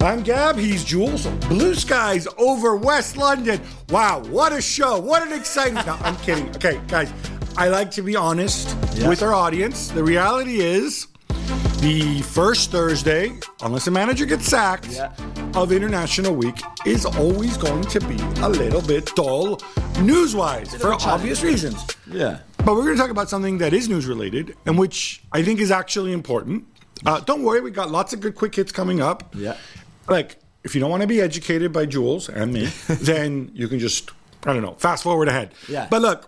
I'm Gab, he's Jules. Blue skies over West London. Wow, what a show. What an exciting... No, I'm kidding. Okay, guys, I like to be honest with our audience. The reality is the first Thursday, unless a manager gets sacked, of International Week is always going to be a little bit dull news-wise for obvious reasons. Yeah. But we're going to talk about something that is news-related and which I think is actually important. Don't worry, we got lots of good quick hits coming up. Yeah. Like, if you don't want to be educated by Jules and me, then you can just, I don't know, fast forward ahead. Yeah. But look,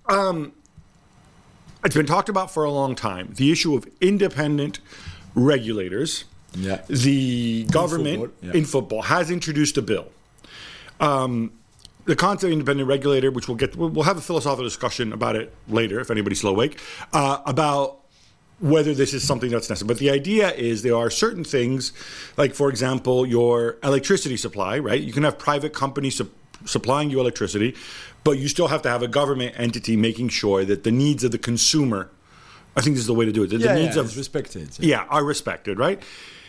it's been talked about for a long time, the issue of independent regulators. Yeah. The government in football has introduced a bill. The concept of independent regulator, which we'll have a philosophical discussion about it later, if anybody's slow awake, about whether this is something that's necessary. But the idea is there are certain things, like, for example, your electricity supply, right? You can have private companies supplying you electricity, but you still have to have a government entity making sure that the needs of the consumer, I think this is the way to do it, the needs of respected. Are respected, right?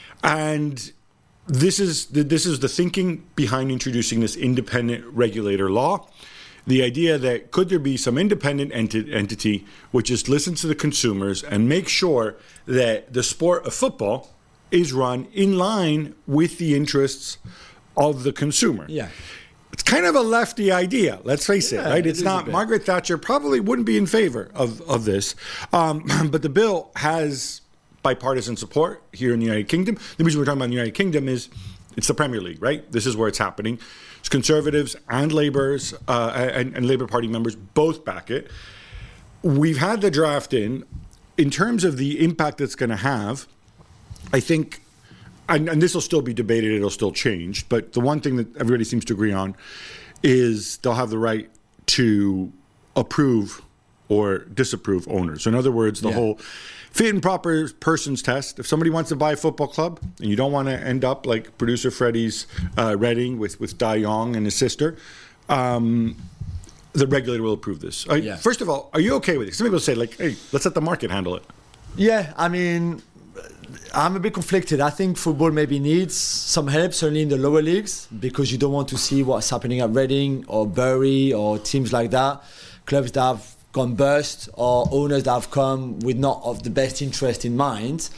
And this is the thinking behind introducing this independent regulator law. The idea that could there be some independent entity which just listens to the consumers and makes sure that the sport of football is run in line with the interests of the consumer. Yeah. It's kind of a lefty idea, let's face it, right? It's not. Margaret Thatcher probably wouldn't be in favor of this. But the bill has bipartisan support here in the United Kingdom. The reason we're talking about the United Kingdom is it's the Premier League, right? This is where it's happening. It's Conservatives and Labour's and Labour Party members both back it. We've had the draft in terms of the impact it's going to have. I think, and this will still be debated, it'll still change, but the one thing that everybody seems to agree on is they'll have the right to approve or disapprove owners. So in other words, the whole fit and proper persons test. If somebody wants to buy a football club and you don't want to end up like producer Freddie's Reading with Dai Yong and his sister, the regulator will approve this. First of all, are you okay with it? Some people say, like, hey, let's let the market handle it. Yeah, I mean, I'm a bit conflicted. I think football maybe needs some help, certainly in the lower leagues, because you don't want to see what's happening at Reading or Bury or teams like that, clubs that have gone bust or owners that have come with not of the best interest in mind.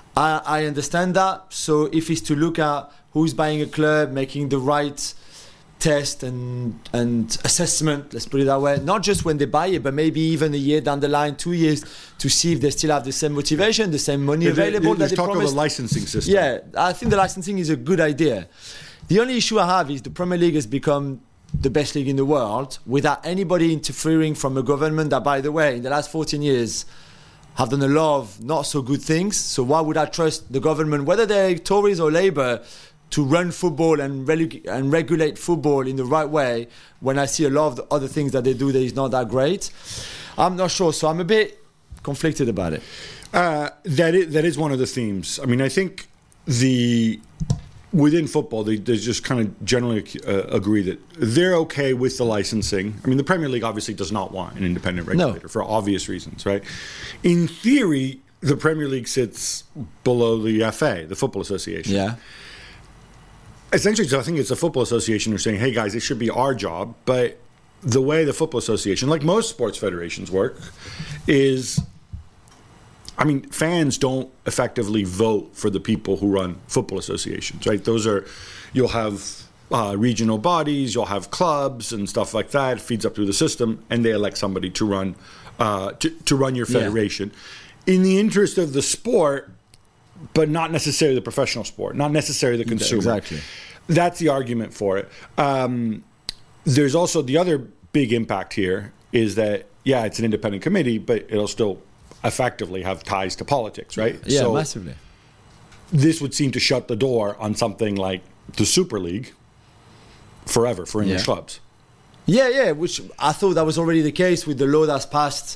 I understand that. So if it's to look at who's buying a club, making the right test and assessment, let's put it that way, not just when they buy it, but maybe even a year down the line, 2 years, to see if they still have the same motivation, the same money available that they promised. There's talk of a licensing system. Yeah, I think the licensing is a good idea. The only issue I have is the Premier League has become the best league in the world without anybody interfering from a government that, by the way, in the last 14 years have done a lot of not so good things. So why would I trust the government, whether they're Tories or Labour, to run football and regulate football in the right way when I see a lot of the other things that they do that is not that great? I'm not sure. So I'm a bit conflicted about it. That is one of the themes. I mean, I think within football, they just kind of generally agree that they're okay with the licensing. I mean, the Premier League obviously does not want an independent regulator for obvious reasons, right? In theory, the Premier League sits below the FA, the Football Association. Yeah. Essentially, I think it's the Football Association who's saying, hey, guys, it should be our job. But the way the Football Association, like most sports federations work, is... I mean, fans don't effectively vote for the people who run football associations, right? You'll have regional bodies, you'll have clubs and stuff like that. It feeds up through the system, and they elect somebody to run your federation in the interest of the sport, but not necessarily the professional sport, not necessarily the consumer. Exactly. That's the argument for it. There's also the other big impact here is that, it's an independent committee, but it'll still effectively have ties to politics, right? Yeah, so massively. This would seem to shut the door on something like the Super League forever for English clubs. Yeah, which I thought that was already the case with the law that's passed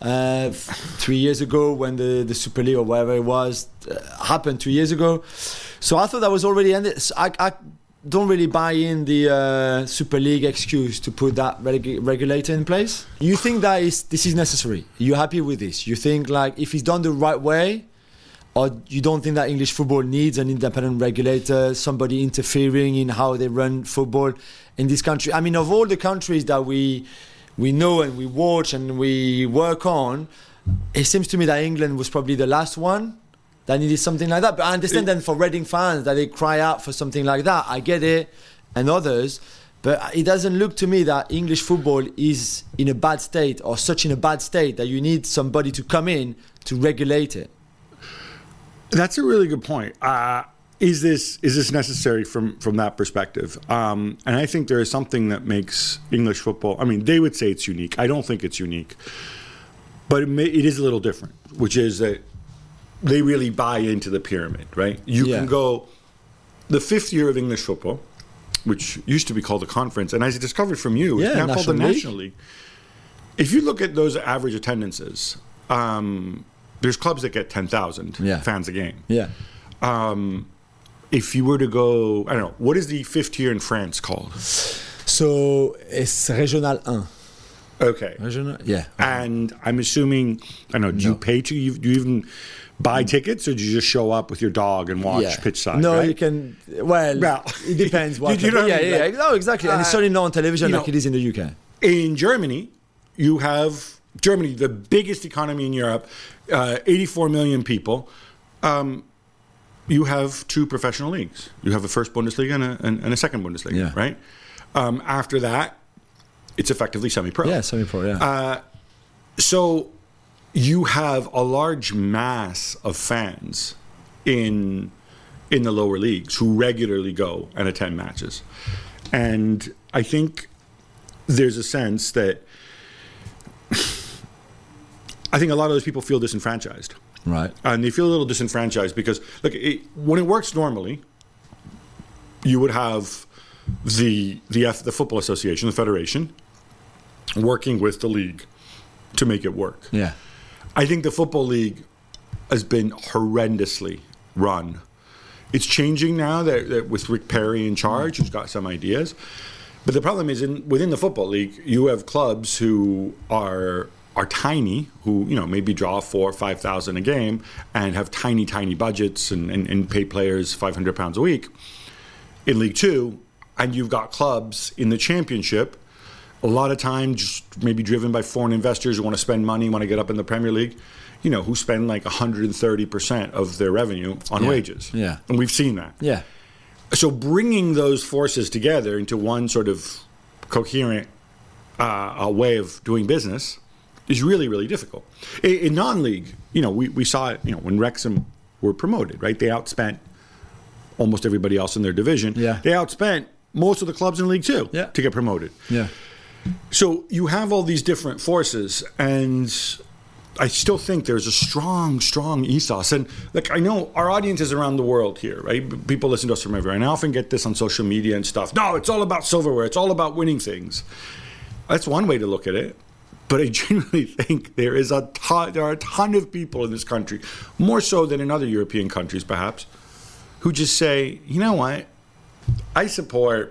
3 years ago when the Super League or whatever it was happened 2 years ago. So I thought that was already ended. So I don't really buy in the Super League excuse to put that regulator in place. You think that this is necessary? You're happy with this? You think like if it's done the right way Or you don't think that English football needs an independent regulator, somebody interfering in how they run football in this country? I mean, of all the countries that we know and we watch and we work on, it seems to me that England was probably the last one that needed something like that. But I understand then for Reading fans that they cry out for something like that. I get it, and others. But it doesn't look to me that English football is in a bad state or such in a bad state that you need somebody to come in to regulate it. That's a really good point. Is this necessary from that perspective? And I think there is something that makes English football. I mean, they would say it's unique. I don't think it's unique, but it is a little different, which is that they really buy into the pyramid, right? You can go the fifth year of English football, which used to be called the Conference, and as I discovered from you, it's now called the National League. If you look at those average attendances, there's clubs that get 10,000 fans a game. Yeah. If you were to go, I don't know, what is the fifth tier in France called? So it's Régional 1. Okay. Régional, yeah. And I'm assuming, I don't know, do you pay to, do you even buy tickets, or do you just show up with your dog and watch pitch side? No, right? you can, well, it depends. What you know what I mean? Yeah. No, exactly. And it's certainly not on television like it is in the UK. In Germany, you have the biggest economy in Europe, 84 million people. You have two professional leagues. You have a first Bundesliga and a second Bundesliga, right? After that, it's effectively semi-pro. Yeah, semi-pro, yeah. So you have a large mass of fans in the lower leagues who regularly go and attend matches. And I think there's a sense that I think a lot of those people feel disenfranchised. Right. And they feel a little disenfranchised because, look, when it works normally, you would have the Football Association, the federation, working with the league to make it work. Yeah. I think the Football League has been horrendously run. It's changing now that with Rick Perry in charge, who's got some ideas. But the problem is within the Football League, you have clubs who are tiny, who maybe draw 4,000 or 5,000 a game and have tiny budgets and pay players £500 a week. In League Two, and you've got clubs in the Championship, a lot of times just maybe driven by foreign investors who want to spend money, want to get up in the Premier League, who spend like 130% of their revenue on wages. Yeah. And we've seen that. Yeah. So bringing those forces together into one sort of coherent way of doing business is really, really difficult. In non-league, we saw it, when Wrexham were promoted, right? They outspent almost everybody else in their division. Yeah. They outspent most of the clubs in League Two to get promoted. Yeah. So you have all these different forces, and I still think there's a strong ethos. And like, I know our audience is around the world here, right? People listen to us from everywhere. And I often get this on social media and stuff. No, it's all about silverware. It's all about winning things. That's one way to look at it. But I genuinely think there are a ton of people in this country, more so than in other European countries perhaps, who just say, you know what, I support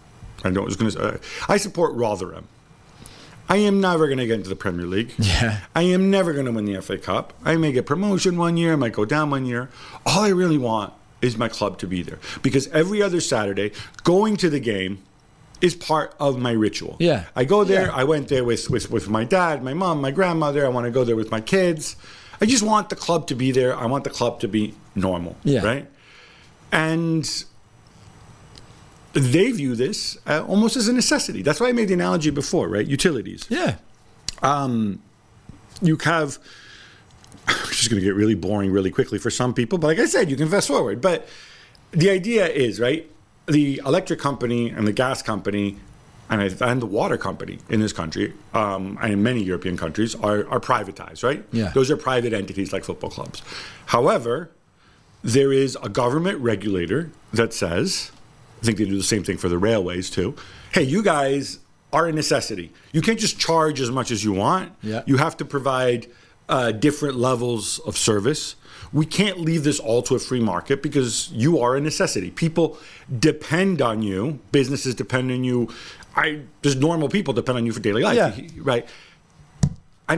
Rotherham. I am never going to get into the Premier League. Yeah. I am never going to win the FA Cup. I may get promotion one year, I might go down one year. All I really want is my club to be there. Because every other Saturday, going to the game is part of my ritual. Yeah. I go there, I went there with my dad, my mom, my grandmother. I want to go there with my kids. I just want the club to be there. I want the club to be normal, right? And they view this almost as a necessity. That's why I made the analogy before, right? Utilities. Yeah. You have, which is going to get really boring really quickly for some people, but like I said, you can fast forward. But the idea is, right, the electric company and the gas company and the water company in this country and in many European countries are privatized, right? Yeah. Those are private entities like football clubs. However, there is a government regulator that says, I think they do the same thing for the railways too, hey, you guys are a necessity. You can't just charge as much as you want. Yeah. You have to provide different levels of service. We can't leave this all to a free market because you are a necessity. People depend on you. Businesses depend on you. Just normal people depend on you for daily life, right?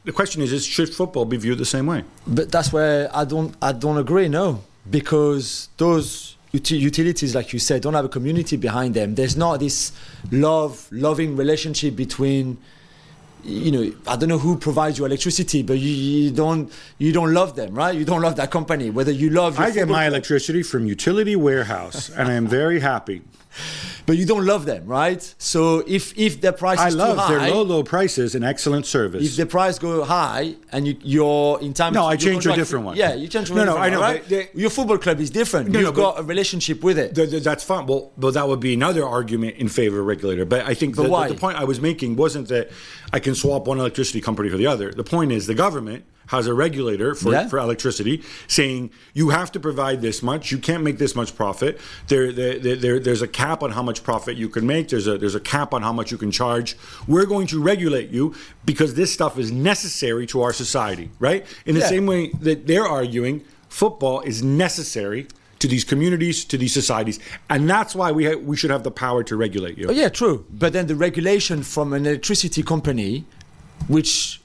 the question is should football be viewed the same way? But that's where I don't agree. No, because those utilities, like you said, don't have a community behind them. There's not this loving relationship between. I don't know who provides you electricity, but you don't love them, right? You don't love that company. Whether you love, I get my electricity from Utility Warehouse, and I am very happy. But you don't love them, right? So if the price is too high, I love their low prices and excellent service. If the price go high and you're in time, I change to a different one. Yeah, you change to a different one. I know. Right? Your football club is different. You've got a relationship with it. That's fine. Well, that would be another argument in favor of regulator. But I think the point I was making wasn't that I can swap one electricity company for the other. The point is the government has a regulator for electricity saying you have to provide this much. You can't make this much profit. There's a cap on how much profit you can make. There's a cap on how much you can charge. We're going to regulate you because this stuff is necessary to our society, right? In the same way that they're arguing football is necessary to these communities, to these societies, and that's why we should have the power to regulate you. Oh, yeah, true. But then the regulation from an electricity company, which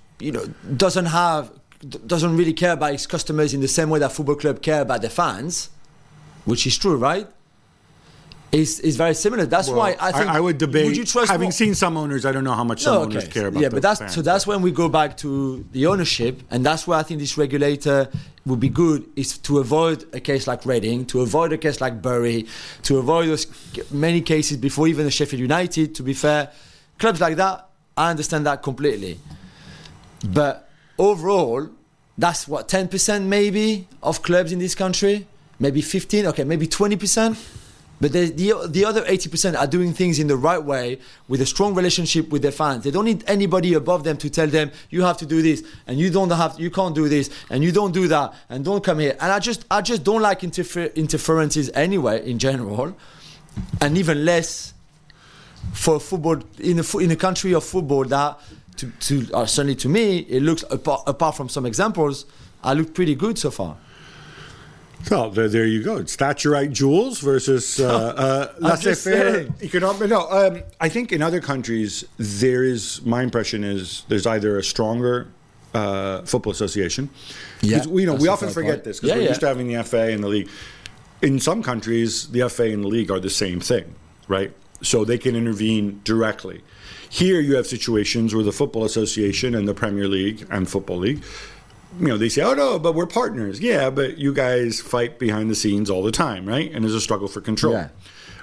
doesn't really care about its customers in the same way that football club care about their fans, which is true, right? Is very similar. That's why I think I would debate. Would you trust having seen some owners, I don't know how much some owners care about. Yeah, but fans. That's when we go back to the ownership, and that's where I think this regulator would be good, is to avoid a case like Reading, to avoid a case like Bury, to avoid those many cases before even the Sheffield United. To be fair, clubs like that, I understand that completely, but overall, that's 10% maybe of clubs in this country, maybe 15, okay, maybe 20%. But the other 80% are doing things in the right way with a strong relationship with their fans. They don't need anybody above them to tell them you have to do this and you can't do this and you don't do that and don't come here. And I just don't like interferences anyway in general, and even less for football in a country of football that certainly to me it looks apart from some examples, I look pretty good so far. So there you go. Stature-right jewels versus laissez-faire economic. No, I think in other countries my impression is there's either a stronger football association. Yeah, we often forget this because we're used to having the FA and the league. In some countries, the FA and the league are the same thing, right? So they can intervene directly. Here you have situations where the Football Association and the Premier League and Football League, they say, oh, no, but we're partners. Yeah, but you guys fight behind the scenes all the time, right? And there's a struggle for control. Yeah.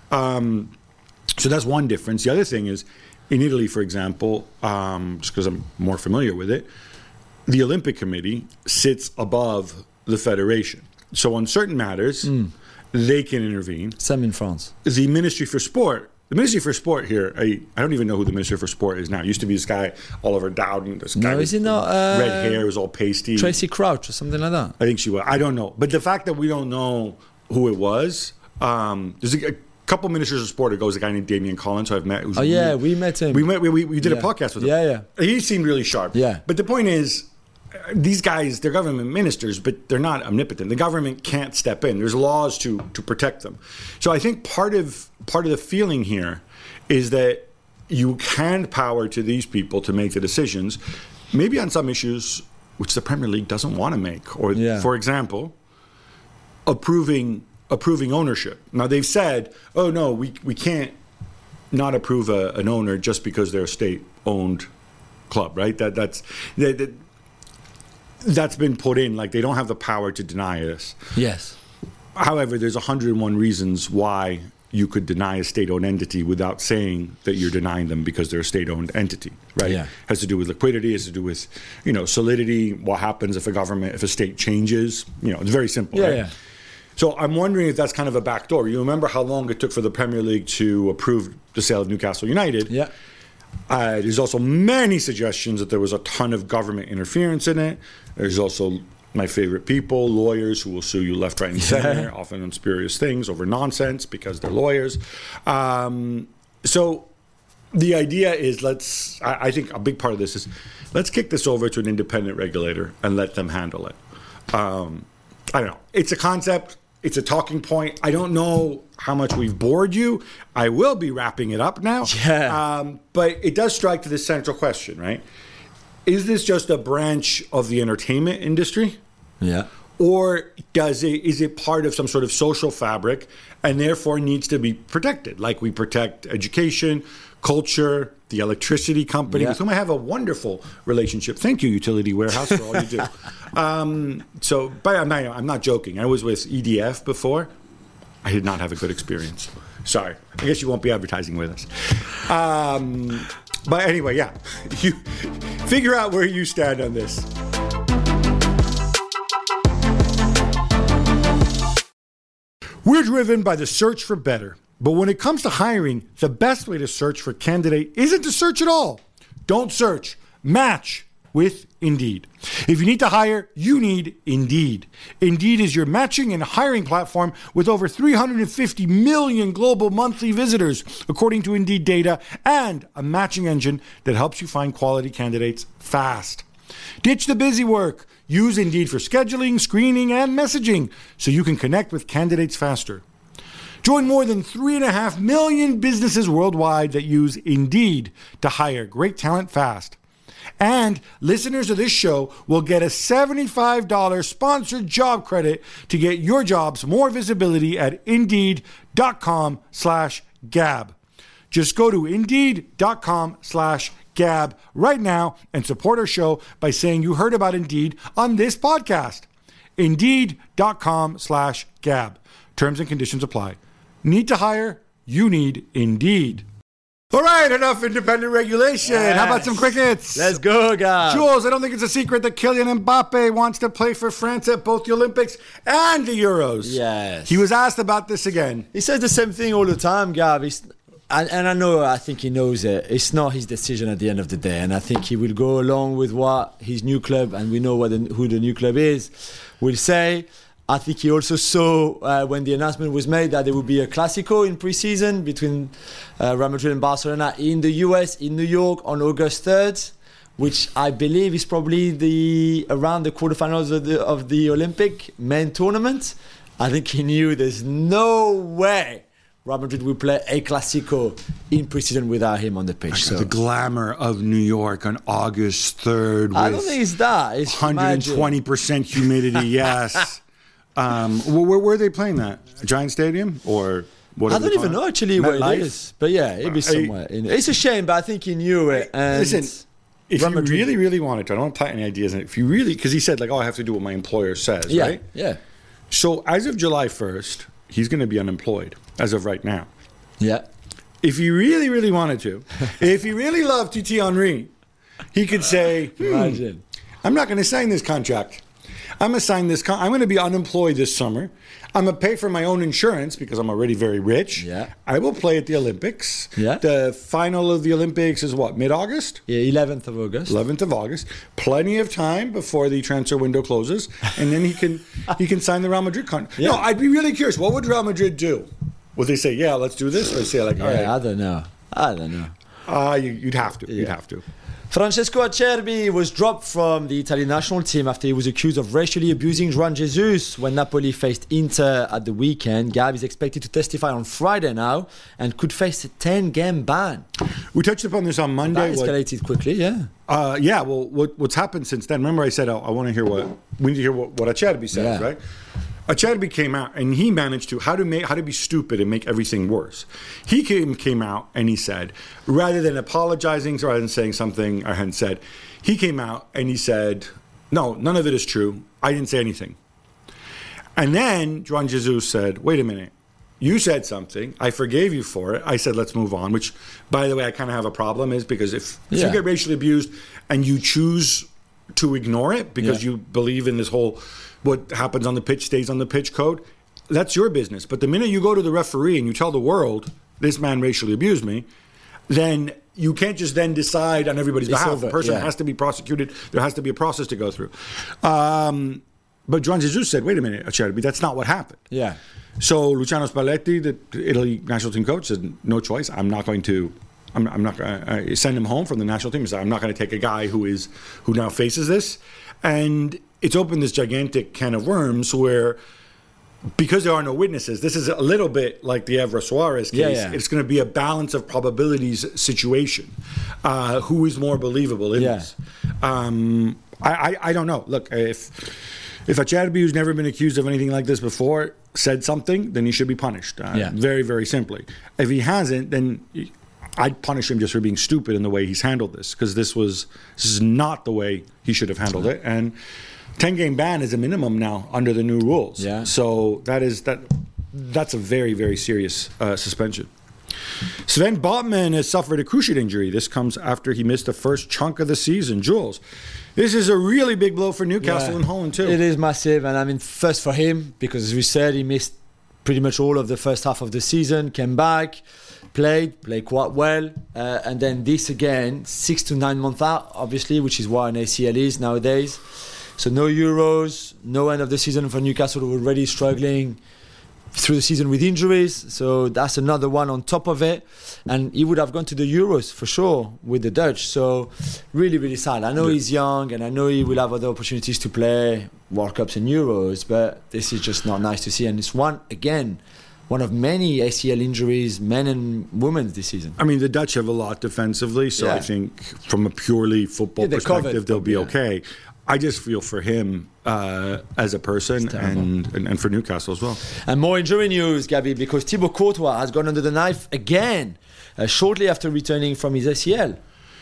So that's one difference. The other thing is, in Italy, for example, just because I'm more familiar with it, the Olympic Committee sits above the federation. So on certain matters, they can intervene. Same in France. The Ministry for Sport here, I don't even know who the Minister for Sport is now. It used to be this guy, Oliver Dowden. This guy is he not? Red hair, was all pasty. Tracy Crouch or something like that. I think she was. I don't know. But the fact that we don't know who it was, there's a couple ministers of sport. It goes a guy named Damian Collins, who I've met. We met him. We did a podcast with him. Yeah. He seemed really sharp. Yeah. But the point is, these guys, they're government ministers, but they're not omnipotent. The government can't step in. There's laws to protect them. So I think part of the feeling here is that you hand power to these people to make the decisions, maybe on some issues which the Premier League doesn't want to make. Or, for example, approving ownership. Now, they've said, oh, no, we can't not approve an owner just because they're a state-owned club, right? That's been put in, like they don't have the power to deny this. Yes. However, there's 101 reasons why you could deny a state-owned entity without saying that you're denying them because they're a state-owned entity, right? Yeah. Has to do with liquidity, has to do with, solidity, what happens if a state changes. It's very simple, right? Yeah. So I'm wondering if that's kind of a backdoor. You remember how long it took for the Premier League to approve the sale of Newcastle United? Yeah. There's also many suggestions that there was a ton of government interference in it. There's also my favorite people, lawyers who will sue you left, right, and center, often on spurious things over nonsense because they're lawyers. So the idea is I think a big part of this is let's kick this over to an independent regulator and let them handle it. I don't know. It's a concept. It's a talking point. I don't know how much we've bored you. I will be wrapping it up now. Yeah. But it does strike to the central question, right? is this just a branch of the entertainment industry? Yeah. Or is it part of some sort of social fabric and therefore needs to be protected, like we protect education, culture, the electricity company, with whom I have a wonderful relationship. Thank you, Utility Warehouse, for all you do. But I'm not joking. I was with EDF before. I did not have a good experience. Sorry. I guess you won't be advertising with us. But anyway, yeah. You figure out where you stand on this. We're driven by the search for better. But when it comes to hiring, the best way to search for a candidate isn't to search at all. Don't search. Match with Indeed. If you need to hire, you need Indeed. Indeed is your matching and hiring platform with over 350 million global monthly visitors, according to Indeed data, and a matching engine that helps you find quality candidates fast. Ditch the busy work. Use Indeed for scheduling, screening, and messaging so you can connect with candidates faster. Join more than 3.5 million businesses worldwide that use Indeed to hire great talent fast. And listeners of this show will get a $75 sponsored job credit to get your jobs more visibility at Indeed.com/Gab. Just go to Indeed.com/Gab right now and support our show by saying you heard about Indeed on this podcast. Indeed.com/Gab. Terms and conditions apply. Need to hire? You need Indeed. All right, enough independent regulation. Yes. How about some crickets? Let's go, guys. Jules, I don't think it's a secret that Kylian Mbappe wants to play for France at both the Olympics and the Euros. Yes. He was asked about this again. He says the same thing all the time, Gab. I think he knows it. It's not his decision at the end of the day. And I think he will go along with what his new club, and we know who the new club is, will say. I think he also saw when the announcement was made that there would be a Clásico in pre-season between Real Madrid and Barcelona in the US, in New York, on August 3rd, which I believe is probably around the quarterfinals of the Olympic main tournament. I think he knew there's no way Real Madrid will play a Clásico in pre-season without him on the pitch. So the glamour of New York on August 3rd. I don't think it's that. It's 120% humidity, yes. Where are they playing that? Giant Stadium or what? I don't even know actually where it is. But yeah, it'd be somewhere. It's a shame, but I think he knew it. And listen, if you really, really wanted to, I don't want to plant any ideas in it. If you really, because he said, like, I have to do what my employer says, right? Yeah. So as of July 1st, he's going to be unemployed as of right now. Yeah. If he really, really wanted to, if he really loved Titi Henry, he could say, Imagine. I'm not going to sign this contract. I'm going to sign this. I'm going to be unemployed this summer. I'm going to pay for my own insurance because I'm already very rich. Yeah. I will play at the Olympics. Yeah. The final of the Olympics is what, mid-August? Yeah, 11th of August. 11th of August. Plenty of time before the transfer window closes, and then he can sign the Real Madrid contract. Yeah. No, I'd be really curious. What would Real Madrid do? Would they say, yeah, let's do this? Or they say, like, all right. I don't know. You'd have to. Yeah. You'd have to. Francesco Acerbi was dropped from the Italian national team after he was accused of racially abusing Juan Jesus when Napoli faced Inter at the weekend. Gab is expected to testify on Friday now and could face a 10-game ban. We touched upon this on Monday. That escalated quickly, yeah. Well, what's happened since then? Remember I said I want to hear we need to hear what Acerbi says, right? Acerbi came out and he managed to how to be stupid and make everything worse. He came out and he said, rather than apologizing, rather than saying something I hadn't said, he came out and he said, no, none of it is true. I didn't say anything. And then Juan Jesus said, wait a minute. You said something. I forgave you for it. I said, let's move on, which, by the way, I kind of have a problem is because if you get racially abused and you choose to ignore it because you believe in this whole what happens on the pitch stays on the pitch code, that's your business. But the minute you go to the referee and you tell the world, this man racially abused me, then you can't just then decide on everybody's behalf. The person has to be prosecuted. There has to be a process to go through. But Juan Jesus said, wait a minute, Acerbi, that's not what happened. Yeah. So Luciano Spalletti, the Italy national team coach, said, no choice. I'm not going to send him home from the national team. He said, I'm not going to take a guy who now faces this. And it's opened this gigantic can of worms where because there are no witnesses, this is a little bit like the Evra Suarez case. Yeah. It's going to be a balance of probabilities situation. Who is more believable in this? I don't know. Look, if Acerbi, who's never been accused of anything like this before, said something, then he should be punished. Very, very simply. If he hasn't, then I'd punish him just for being stupid in the way he's handled this, because this is not the way he should have handled it. And 10-game ban is a minimum now under the new rules. Yeah. So that's a very, very serious suspension. Sven Botman has suffered a cruciate injury. This comes after he missed the first chunk of the season. Jules, this is a really big blow for Newcastle and Holland too. It is massive, and I mean, first for him, because as we said, he missed pretty much all of the first half of the season, came back, played quite well, and then this again, 6 to 9 months out, obviously, which is what an ACL is nowadays. So no Euros, no end of the season for Newcastle, who were already struggling through the season with injuries. So that's another one on top of it. And he would have gone to the Euros for sure with the Dutch. So really, really sad. I know he's young, and I know he will have other opportunities to play World Cups and Euros, but this is just not nice to see. And it's one of many ACL injuries, men and women this season. I mean, the Dutch have a lot defensively, so I think from a purely football perspective, they'll be okay. I just feel for him as a person and for Newcastle as well. And more injury news, Gabby, because Thibaut Courtois has gone under the knife again shortly after returning from his ACL.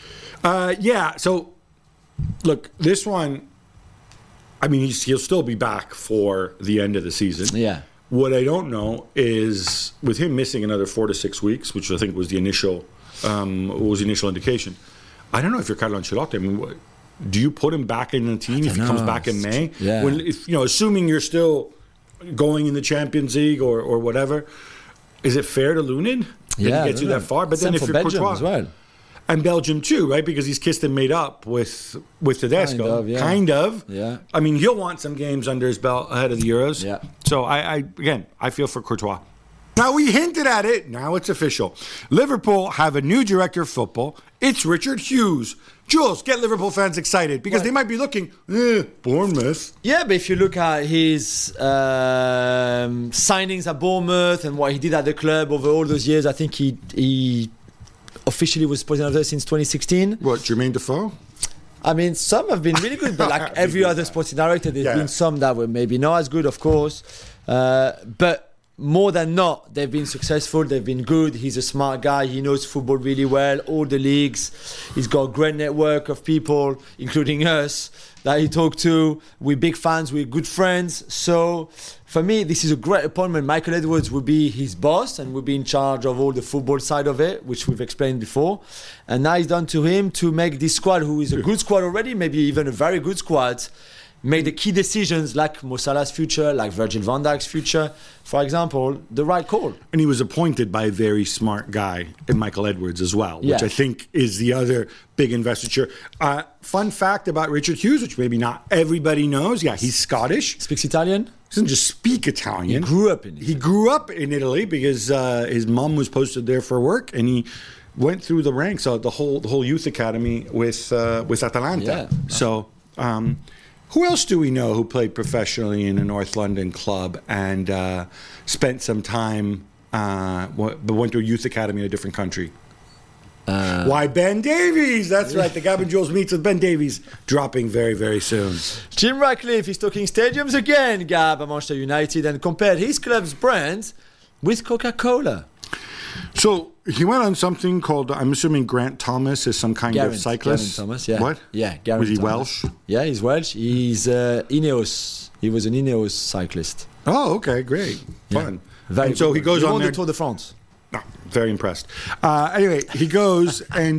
So look, this one, I mean, he'll still be back for the end of the season. Yeah. What I don't know is with him missing another 4 to 6 weeks, which I think was the initial indication. I don't know if you're Carlo Ancelotti. I mean, do you put him back in the team if he comes back in May? Yeah. Assuming you're still going in the Champions League or whatever, is it fair to Lunin? Yeah, he gets you that far. But then if you're Belgium Courtois as well. And Belgium too, right? Because he's kissed and made up with Tedesco. Kind of. Yeah. I mean, he'll want some games under his belt ahead of the Euros. Yeah. So I feel for Courtois. Now, we hinted at it. Now it's official. Liverpool have a new director of football. It's Richard Hughes. Jules, get Liverpool fans excited because they might be looking, Bournemouth. Yeah, but if you look at his signings at Bournemouth and what he did at the club over all those years, I think he officially was sporting director since 2016. What, Jermaine Defoe? I mean, some have been really good, but like every other sporting director, there's been some that were maybe not as good, of course. But more than not, they've been successful, they've been good. He's a smart guy, he knows football really well, all the leagues. He's got a great network of people, including us, that he talked to. We're big fans, we're good friends. So for me, this is a great appointment. Michael Edwards will be his boss and will be in charge of all the football side of it, which we've explained before. And now it's down to him to make this squad, who is a good squad already, maybe even a very good squad, make the key decisions like Mo Salah's future, like Virgil van Dijk's future, for example, the right call. And he was appointed by a very smart guy in Michael Edwards as well, which I think is the other big investiture. Fun fact about Richard Hughes, which maybe not everybody knows. Yeah, he's Scottish. Speaks Italian? He doesn't just speak Italian. He grew up in Italy. He grew up in Italy because his mom was posted there for work, and he went through the ranks of the whole youth academy with Atalanta. Yeah. So... who else do we know who played professionally in a North London club and spent some time, but went to a youth academy in a different country? Why, Ben Davies! That's right. The Gavin Jules meets with Ben Davies dropping very, very soon. Jim Ratcliffe is talking stadiums again, Gab, at Manchester United, and compared his club's brand with Coca-Cola. So he went on something called, I'm assuming Grant Thomas is some kind of cyclist. Geraint Thomas, yeah. What? Yeah, Geraint Was he Thomas. Welsh? Yeah, he's Welsh. He's Ineos. He was an Ineos cyclist. Oh, okay, great. Fun. Very and so he goes he on won there. the Tour de France. No, very impressed. Anyway, he goes and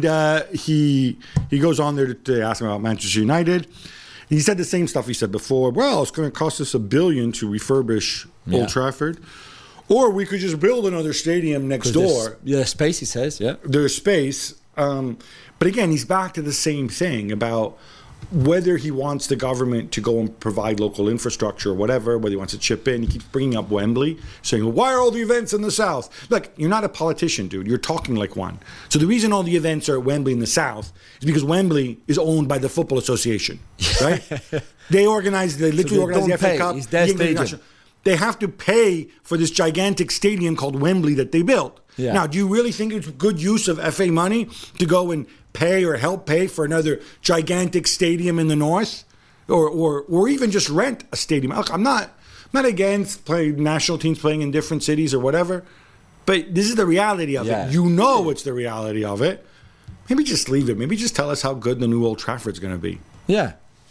he goes on there to ask him about Manchester United. He said the same stuff he said before. Well, it's going to cost us $1 billion to refurbish Old Trafford. Or we could just build another stadium next door. There's space, he says, yeah. There's space. But again, he's back to the same thing about whether he wants the government to go and provide local infrastructure or whatever, whether he wants to chip in. He keeps bringing up Wembley, saying, well, why are all the events in the South? Look, you're not a politician, dude. You're talking like one. So the reason all the events are at Wembley in the South is because Wembley is owned by the Football Association, right? They literally organize the FA Cup. It's their stadium. they have to pay for this gigantic stadium called Wembley that they built. Yeah. Now, do you really think it's good use of FA money to go and pay or help pay for another gigantic stadium in the north? Or even just rent a stadium? Look, I'm not against playing national teams playing in different cities or whatever, but this is the reality of it. You know it's the reality of it. Maybe just leave it. Maybe just tell us how good the new Old Trafford's going to be. Yeah.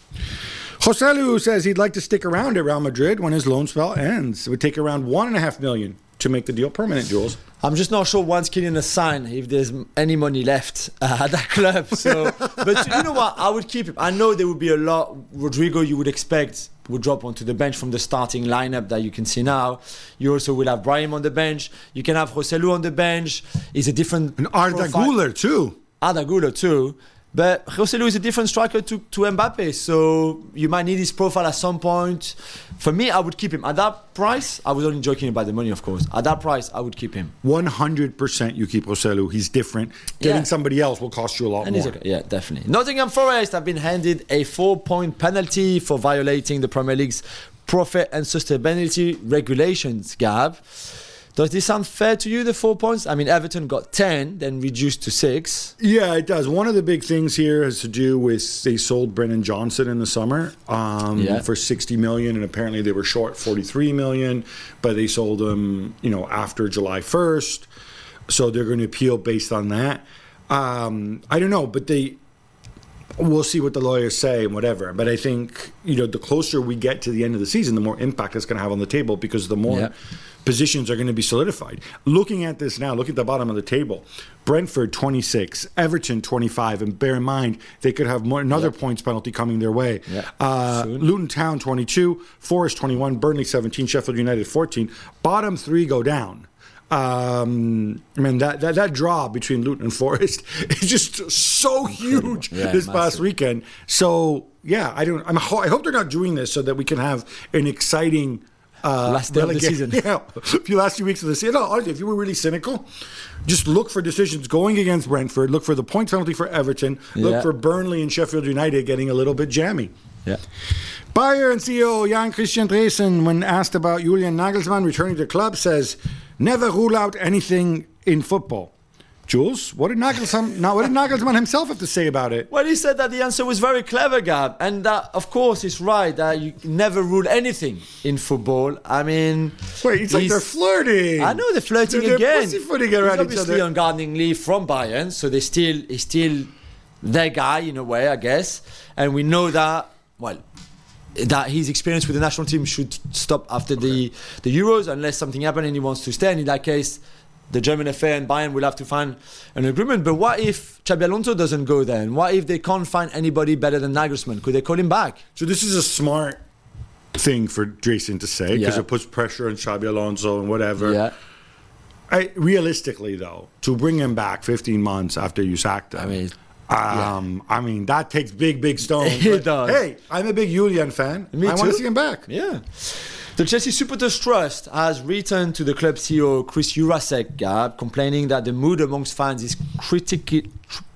Joselu says he'd like to stick around at Real Madrid when his loan spell ends. It would take around $1.5 million to make the deal permanent, Jules. I'm just not sure once Kylian has signed if there's any money left at that club. So, but you know what? I would keep him. I know there would be a lot. Rodrigo, you would expect, would drop onto the bench from the starting lineup that you can see now. You also will have Brahim on the bench. You can have Joselu on the bench. He's a different. And Arda Güler too. Arda Güler too. But Joselu is a different striker to Mbappe, so you might need his profile at some point. For me, I would keep him. At that price, I was only joking about the money, of course. At that price, I would keep him. 100% you keep Joselu. He's different. Getting somebody else will cost you a lot more. Okay. Yeah, definitely. Nottingham Forest have been handed a 4-point penalty for violating the Premier League's profit and sustainability regulations, Gab. Does this sound fair to you, the 4 points? I mean, Everton got 10, then reduced to 6. Yeah, it does. One of the big things here has to do with they sold Brennan Johnson in the summer for $60 million, and apparently they were short $43 million, but they sold him, after July 1st. So they're going to appeal based on that. I don't know, but we'll see what the lawyers say and whatever. But I think, the closer we get to the end of the season, the more impact it's going to have on the table because the more positions are going to be solidified. Looking at this now, look at the bottom of the table. Brentford 26, Everton 25, and bear in mind they could have another points penalty coming their way. Luton Town 22, Forest 21, Burnley 17, Sheffield United 14. Bottom three go down. That draw between Luton and Forest is just so huge this past weekend. So I hope they're not doing this so that we can have an exciting last day of the season. Yeah, last few weeks of the season. No, honestly, if you were really cynical, just look for decisions going against Brentford. Look for the point penalty for Everton. Look for Burnley and Sheffield United getting a little bit jammy. Yeah. Bayern CEO Jan Christian Dresen, when asked about Julian Nagelsmann returning to the club, says, "Never rule out anything in football." Jules, what did Nagelsmann himself have to say about it? Well, he said that the answer was very clever, Gab, and that, of course, it's right that you never rule anything in football. I mean, wait, it's like they're flirting. I know they're flirting they're again. Pussyfooting around each obviously other. On gardening leave from Bayern, so he's still their guy in a way, I guess. And we know that that his experience with the national team should stop after the Euros unless something happens and he wants to stay. And in that case, the German FA and Bayern will have to find an agreement. But what if Xabi Alonso doesn't go there? And what if they can't find anybody better than Nagelsmann? Could they call him back? So this is a smart thing for Dresen to say because it puts pressure on Xabi Alonso and whatever. Yeah. Realistically, though, to bring him back 15 months after you sacked him, I mean, that takes big stones. It does. Hey, I'm a big Julian fan. I want to see him back. Yeah. The Chelsea Supporters Trust has written to the club CEO Chris Jurasek, complaining that the mood amongst fans is critically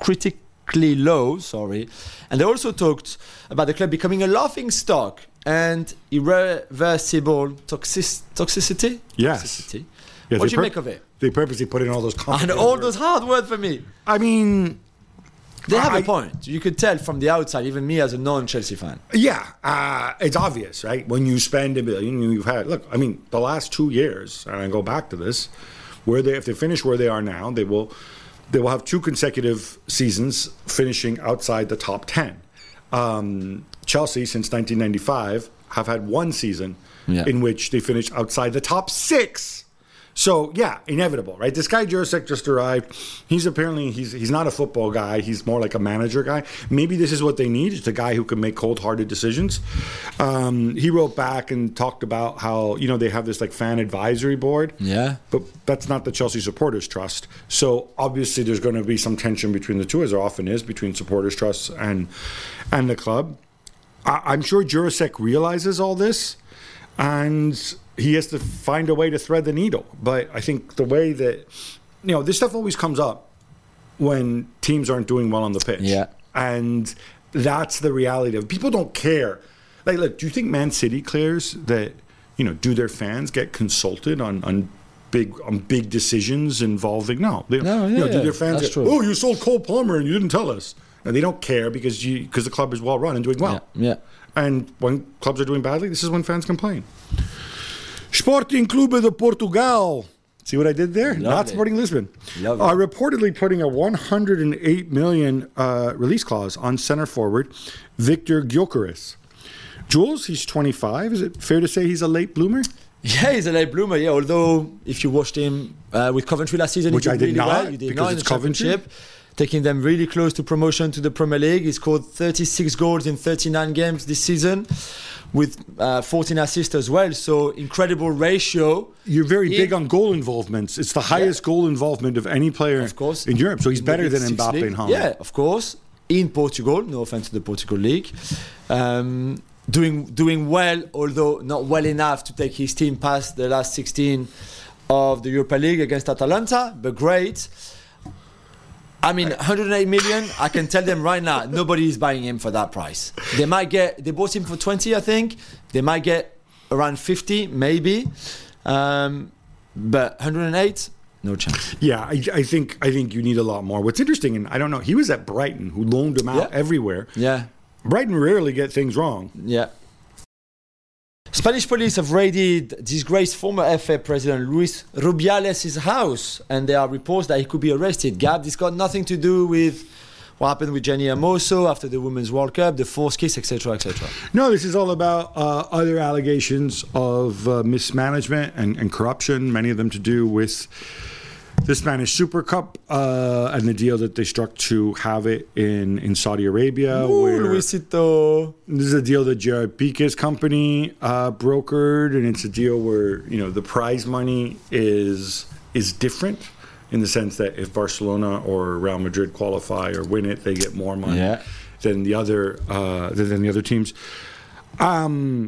low. And they also talked about the club becoming a laughing stock and irreversible toxicity. Yes. Toxicity. Yeah, what do you make of it? They purposely put in all those and all those hard words for me. I mean, they have a point. You could tell from the outside, even me as a non-Chelsea fan. Yeah, it's obvious, right? When you spend $1 billion, you've had the last 2 years, and I go back to this, if they finish where they are now, they will have 2 consecutive seasons finishing outside the top 10. Chelsea, since 1995, have had 1 season in which they finished outside the top 6. So, inevitable, right? This guy, Jurasek, just arrived. He's not a football guy. He's more like a manager guy. Maybe this is what they need. It's a guy who can make cold-hearted decisions. He wrote back and talked about how, they have this fan advisory board. Yeah. But that's not the Chelsea Supporters Trust. So, obviously, there's going to be some tension between the two, as there often is, between Supporters Trust and the club. I'm sure Jurasek realizes all this. And he has to find a way to thread the needle. But I think the way that, this stuff always comes up when teams aren't doing well on the pitch. Yeah. And that's the reality of it. People don't care. Look, do you think Man City cares that, do their fans get consulted on big decisions involving? No. Do their fans get, oh, you sold Cole Palmer and you didn't tell us? And they don't care because the club is well run and doing well. Yeah. And when clubs are doing badly, this is when fans complain. Sporting Clube de Portugal. See what I did there? Lovely. Not Sporting Lisbon. Are reportedly putting a 108 million release clause on center forward Victor Gyökeres. Jules, he's 25. Is it fair to say he's a late bloomer? Yeah, he's a late bloomer. Yeah, although if you watched him with Coventry last season, which he did I did really not, well. You did because not in it's the Coventry. Championship, taking them really close to promotion to the Premier League. He scored 36 goals in 39 games this season, with 14 assists as well. So incredible ratio. You're very big on goal involvements. It's the highest goal involvement of any player in Europe. So he's better than Mbappe and Haaland. Yeah, of course. In Portugal, no offense to the Portugal League. Doing well, although not well enough to take his team past the last 16 of the Europa League against Atalanta, but great. I mean, 108 million, I can tell them right now, nobody is buying him for that price. They bought him for 20, I think. They might get around 50, maybe. But 108, no chance. Yeah, I think you need a lot more. What's interesting, and I don't know, he was at Brighton, who loaned him out everywhere. Yeah. Brighton rarely get things wrong. Yeah. Spanish police have raided disgraced former FA president Luis Rubiales' house, and there are reports that he could be arrested. Gab, this got nothing to do with what happened with Jenny Hermoso after the Women's World Cup, the forced kiss, etc., etc. No, this is all about other allegations of mismanagement and corruption, many of them to do with the Spanish Super Cup and the deal that they struck to have it in Saudi Arabia. Luisito. This is a deal that Gerard Piqué's company brokered, and it's a deal where the prize money is different in the sense that if Barcelona or Real Madrid qualify or win it, they get more money than the other teams. I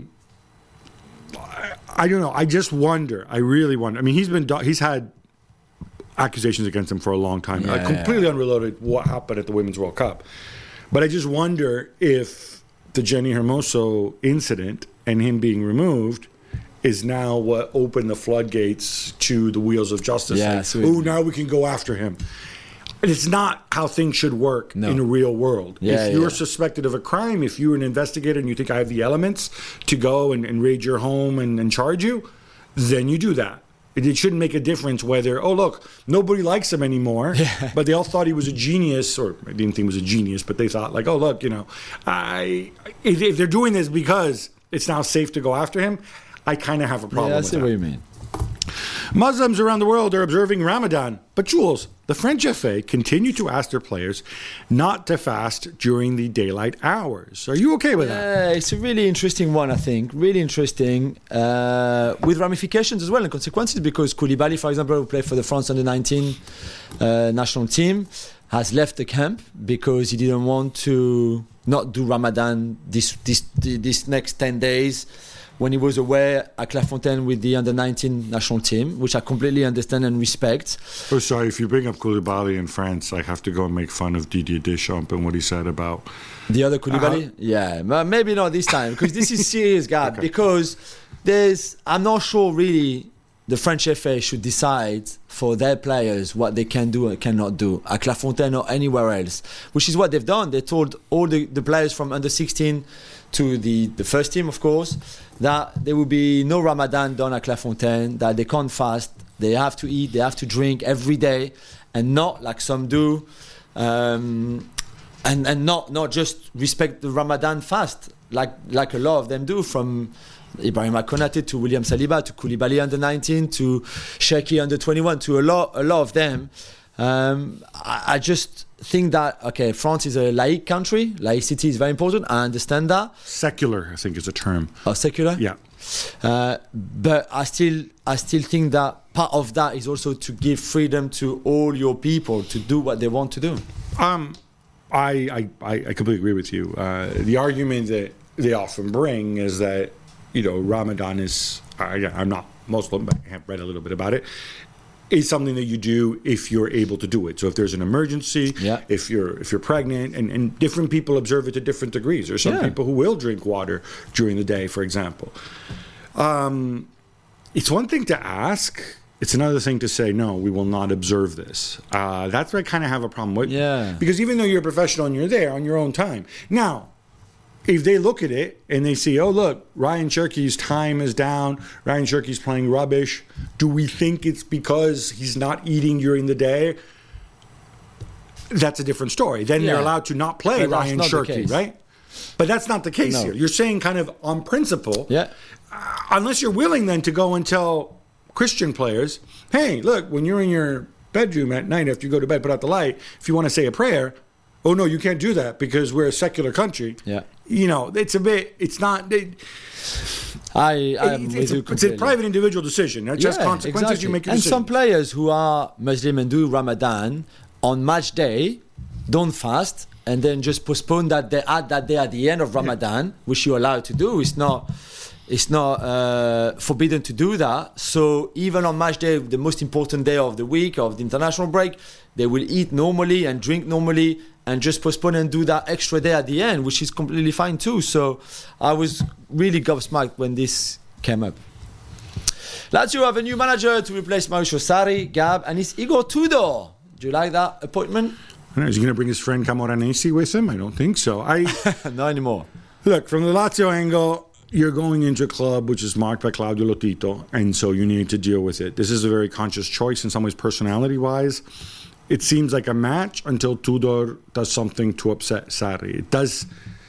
don't know. I just wonder. I really wonder. I mean, he's had accusations against him for a long time. Completely unrelated what happened at the Women's World Cup. But I just wonder if the Jenny Hermoso incident and him being removed is now what opened the floodgates to the wheels of justice. Now we can go after him. And it's not how things should work in a real world. If you're suspected of a crime, if you're an investigator and you think I have the elements to go and raid your home and charge you, then you do that. It shouldn't make a difference whether, look, nobody likes him anymore, but they all thought he was a genius, or I didn't think he was a genius, but they thought, like, look, if they're doing this because it's now safe to go after him, I kind of have a problem with that. I see what you mean. Muslims around the world are observing Ramadan. But Jules, the French FA continue to ask their players not to fast during the daylight hours. Are you okay with that? Yeah, it's a really interesting one, I think. Really interesting, with ramifications as well and consequences, because Koulibaly, for example, who played for the France under-19 national team, has left the camp because he didn't want to not do Ramadan this next 10 days when he was away at Clairefontaine with the under-19 national team, which I completely understand and respect. Oh, sorry, if you bring up Koulibaly in France, I have to go and make fun of Didier Deschamps and what he said about... The other Koulibaly? Yeah, but maybe not this time, because this is serious, Gab, because I'm not sure really the French FA should decide for their players what they can do and cannot do at Clairefontaine or anywhere else, which is what they've done. They told all the players from under-16 to the first team, of course, that there will be no Ramadan done at Clairefontaine, that they can't fast, they have to eat, they have to drink every day, and not like some do, and not just respect the Ramadan fast, like a lot of them do, from Ibrahima Konate to William Saliba to Koulibaly under-19 to Cherki under-21 to a lot of them. I just think that, France is a laïc country. Laicity is very important. I understand that. Secular, I think, is a term. Oh, secular? Yeah. But I still think that part of that is also to give freedom to all your people to do what they want to do. I completely agree with you. The argument that they often bring is that, Ramadan is, I'm not Muslim, but I have read a little bit about it, is something that you do if you're able to do it. So if there's an emergency, if you're pregnant, and different people observe it to different degrees. There's some people who will drink water during the day, for example. It's one thing to ask. It's another thing to say, no, we will not observe this. That's what I kind of have a problem with. Yeah. Because even though you're a professional and you're there on your own time. Now, if they look at it and they see, oh, look, Ryan Cherky's time is down. Ryan Cherky's playing rubbish. Do we think it's because he's not eating during the day? That's a different story. Then they're allowed to not play Ryan Cherky, right? But that's not the case here. You're saying kind of on principle, unless you're willing then to go and tell Christian players, hey, look, when you're in your bedroom at night after you go to bed, put out the light, if you want to say a prayer, oh, no, you can't do that because we're a secular country. Yeah. You know, it's a bit, it's not... It's a private individual decision. It's just consequences. Exactly. You make your and decision. some players who are Muslim and do Ramadan on match day don't fast and then just postpone that day at the end of Ramadan, which you're allowed to do. It's not forbidden to do that. So even on match day, the most important day of the week of the international break, they will eat normally and drink normally and just postpone and do that extra day at the end, which is completely fine too. So I was really gobsmacked when this came up. Lazio have a new manager to replace Mauricio Sarri, Gab, and it's Igor Tudor. Do you like that appointment? Is he going to bring his friend Camoranesi with him? I don't think so. Not anymore. Look, from the Lazio angle, you're going into a club which is marked by Claudio Lotito, and so you need to deal with it. This is a very conscious choice in some ways, personality-wise. It seems like a match until Tudor does something to upset Sarri. It does...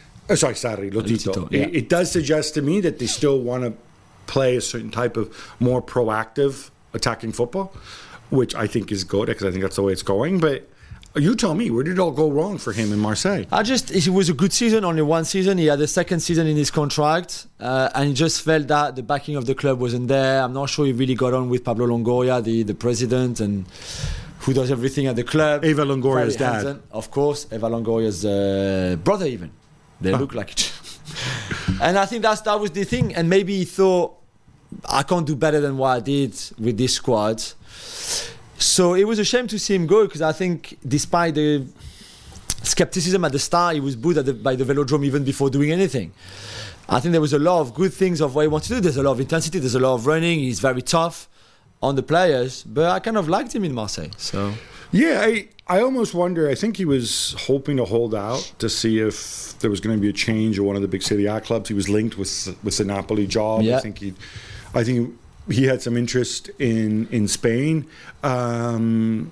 Lotito. Yeah. It does suggest to me that they still want to play a certain type of more proactive attacking football, which I think is good, because I think that's the way it's going. But you tell me, where did it all go wrong for him in Marseille? It was a good season, only one season. He had a second season in his contract, and he just felt that the backing of the club wasn't there. I'm not sure he really got on with Pablo Longoria, the president, and who does everything at the club. Eva Longoria's dad. Hansen, of course, Eva Longoria's brother even. They look like each other. And I think that was the thing. And maybe he thought, I can't do better than what I did with this squad. So it was a shame to see him go, because I think despite the skepticism at the start, he was booed by the Velodrome even before doing anything. I think there was a lot of good things of what he wanted to do. There's a lot of intensity, there's a lot of running. He's very tough on the players, but I kind of liked him in Marseille. So yeah, I almost wonder, I think he was hoping to hold out to see if there was going to be a change at one of the big Serie A clubs. He was linked with the Napoli job. Yeah. I think he had some interest in Spain. The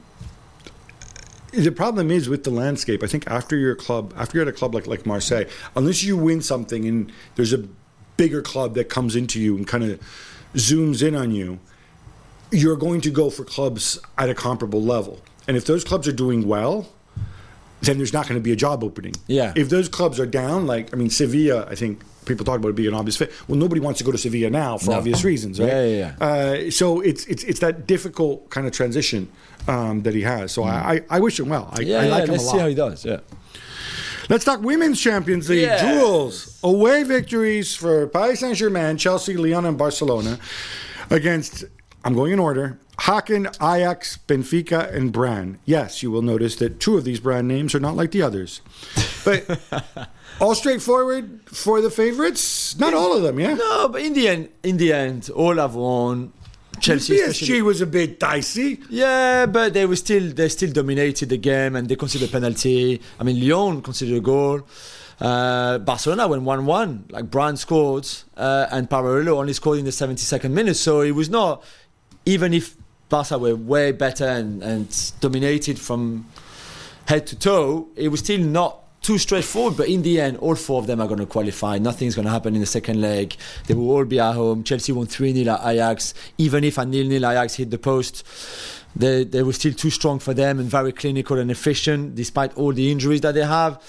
problem is with the landscape. I think after you're at a club like Marseille, unless you win something and there's a bigger club that comes into you and kind of zooms in on you, you're going to go for clubs at a comparable level. And if those clubs are doing well, then there's not going to be a job opening. Yeah. If those clubs are down, Sevilla, I think people talk about it being an obvious fit. Well, nobody wants to go to Sevilla now for obvious reasons, right? Yeah. So it's that difficult kind of transition that he has. So I wish him well. I like him a lot. Let's see how he does. Yeah. Let's talk Women's Champions League. Yes. Jules, away victories for Paris Saint-Germain, Chelsea, Lyon, and Barcelona against, I'm going in order, Haken, Ajax, Benfica, and Brann. Yes, you will notice that two of these brand names are not like the others. But all straightforward for the favorites? Not all of them, yeah? No, but in the end, all have won. Chelsea, PSG was a bit dicey. Yeah, but they still dominated the game, and they considered a penalty. I mean, Lyon considered a goal. Barcelona went 1-1. Like, Brann scored, and Paralelo only scored in the 72nd minute. So it was not, even if Barca were way better and dominated from head to toe, it was still not too straightforward. But in the end, all four of them are going to qualify. Nothing's going to happen in the second leg. They will all be at home. Chelsea won 3-0 at Ajax. Even if at 0-0 Ajax hit the post, they were still too strong for them and very clinical and efficient despite all the injuries that they have.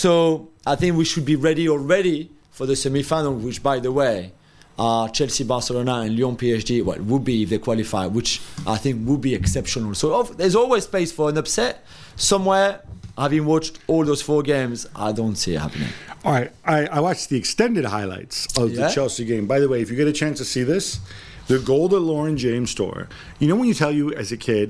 So I think we should be ready already for the semi-final, which, by the way, are Chelsea, Barcelona, and Lyon, PSG. Well, it would be if they qualify, which I think would be exceptional. So there's always space for an upset somewhere. Having watched all those four games, I don't see it happening. All right, I watched the extended highlights of the Chelsea game. By the way, if you get a chance to see this, the goal that Lauren James scored. You know when you tell you as a kid,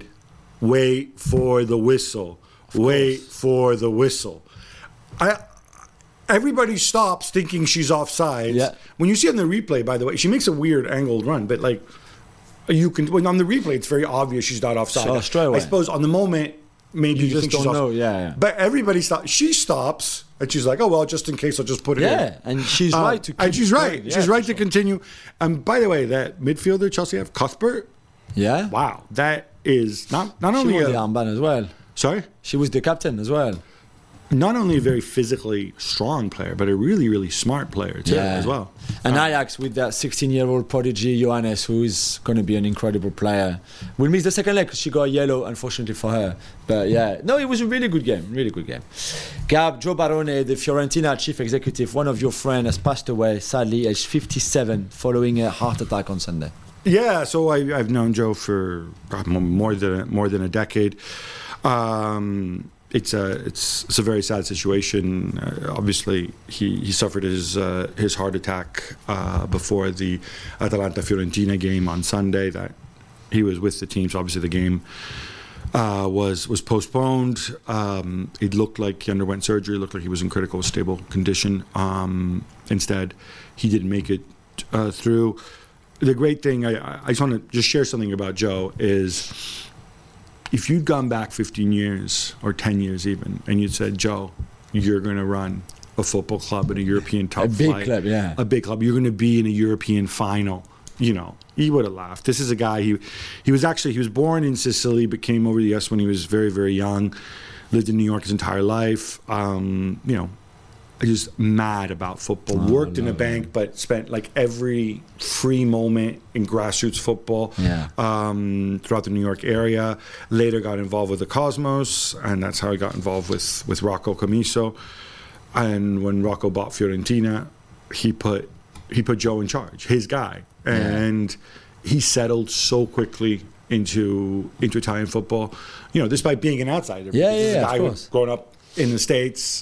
wait for the whistle, wait for the whistle. everybody stops thinking she's offside. Yeah. When you see on the replay, by the way, she makes a weird angled run, but like you can when on the replay, it's very obvious she's not offside. So straight away. I suppose on the moment, maybe you just think she's don't know. offside. Yeah. But everybody stops. She stops, and she's like, "Oh well, just in case, I'll just put it in." Yeah, and she's right to. And she's right. Going. Yeah, she's right to sure. continue. And by the way, that midfielder Chelsea have Cuthbert. Yeah. Wow, that is not She only won a, the armband as well. sorry. She was the captain as well. Not only a very physically strong player, but a really, really smart player too, as well. And Ajax with that 16-year-old prodigy Johannes, who is going to be an incredible player. We'll miss the second leg because she got a yellow, unfortunately for her. But yeah, no, it was a really good game. Really good game. Gab, Joe Barone, the Fiorentina chief executive, one of your friends, has passed away, sadly, aged 57, following a heart attack on Sunday. Yeah, so I've known Joe for more than a decade. It's a very sad situation. Obviously, he suffered his heart attack before the Atalanta Fiorentina game on Sunday. That he was with the team. So obviously the game was postponed. It looked like he underwent surgery. It looked like he was in critical, stable condition. Instead, he didn't make it through. The great thing, I just want to just share something about Joe is, if you'd gone back 15 years or 10 years even, and you'd said, Joe, you're going to run a football club in a European top flight. A big club, yeah. A big club. You're going to be in a European final. You know, he would have laughed. This is a guy, he was born in Sicily, but came over to the US when he was very, very young. Lived in New York his entire life. Just mad about football. Worked in a bank, but spent like every free moment in grassroots football throughout the New York area. Later got involved with the Cosmos, and that's how he got involved with Rocco Commisso. And when Rocco bought Fiorentina, he put Joe in charge, his guy, and he settled so quickly into Italian football. You know, despite being an outsider. This is a guy who's grown up in the States.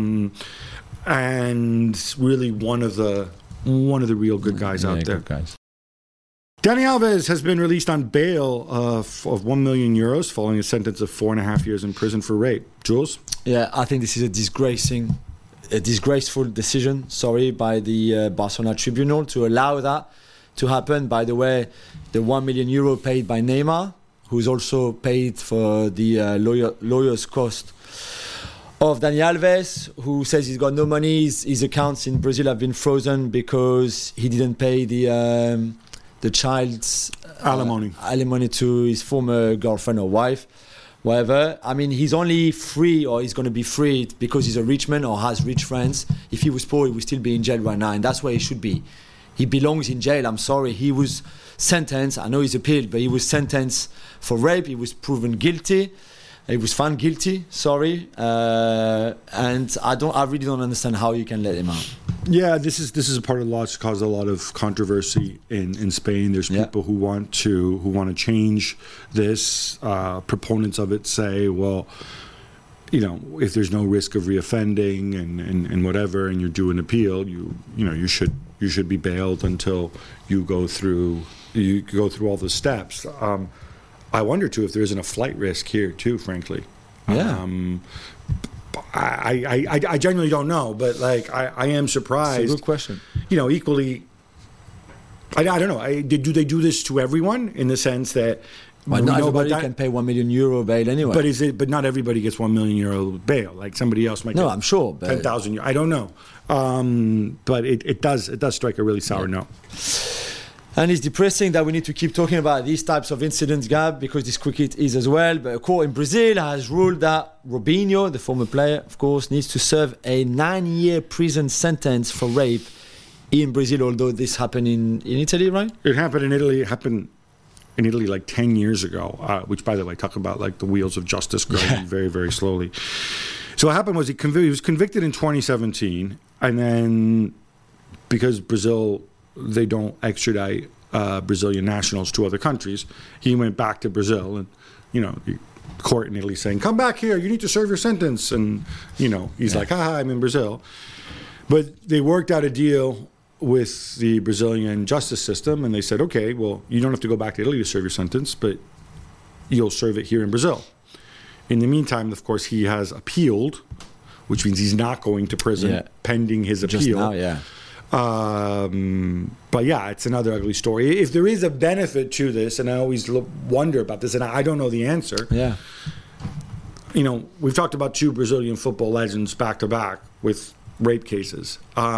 And really one of the real good guys out there. Good guys. Dani Alves has been released on bail of €1 million following a sentence of 4.5 years in prison for rape. Jules? Yeah, I think this is a disgraceful decision, by the Barcelona tribunal to allow that to happen. By the way, the €1 million paid by Neymar, who's also paid for the lawyer's cost of Dani Alves, who says he's got no money. His accounts in Brazil have been frozen because he didn't pay the child's alimony to his former girlfriend or wife, whatever. I mean, he's only free, or he's going to be freed because he's a rich man or has rich friends. If he was poor, he would still be in jail right now, and that's where he should be. He belongs in jail. I'm sorry. He was sentenced. I know he's appealed, but he was sentenced for rape. He was proven guilty. He was found guilty, and I really don't understand how you can let him out. Yeah, this is a part of the law that's caused a lot of controversy in Spain. There's people who want to change this. Proponents of it say, well, you know, if there's no risk of reoffending and whatever, and you're due an appeal, you should be bailed until you go through all the steps. I wonder too if there isn't a flight risk here too. Frankly, I genuinely don't know, but like I am surprised. It's a good question. You know, equally, I don't know. Do they do this to everyone in the sense that? Well, not everybody can pay €1 million bail anyway. But not everybody gets €1 million bail. Like somebody else might. No, I'm sure. 10,000. I don't know. But it does strike a really sour note. And it's depressing that we need to keep talking about these types of incidents, Gab, because this cricket is as well. But a court in Brazil has ruled that Robinho, the former player, of course, needs to serve a 9-year prison sentence for rape in Brazil, although this happened in Italy, right? It happened in Italy. It happened in Italy like 10 years ago, which, by the way, talk about like the wheels of justice going very, very slowly. So what happened was he was convicted in 2017, and then because Brazil, they don't extradite Brazilian nationals to other countries, he went back to Brazil, and the court in Italy saying, come back here, you need to serve your sentence, and he's like, haha, I'm in Brazil. But they worked out a deal with the Brazilian justice system, and they said, okay, well, you don't have to go back to Italy to serve your sentence, but you'll serve it here in Brazil. In the meantime, of course, he has appealed which means he's not going to prison pending his appeal. Just now, yeah. But yeah, it's another ugly story. If there is a benefit to this, and I always wonder about this, and I don't know the answer. Yeah. You know, we've talked about 2 Brazilian football legends back to back with rape cases.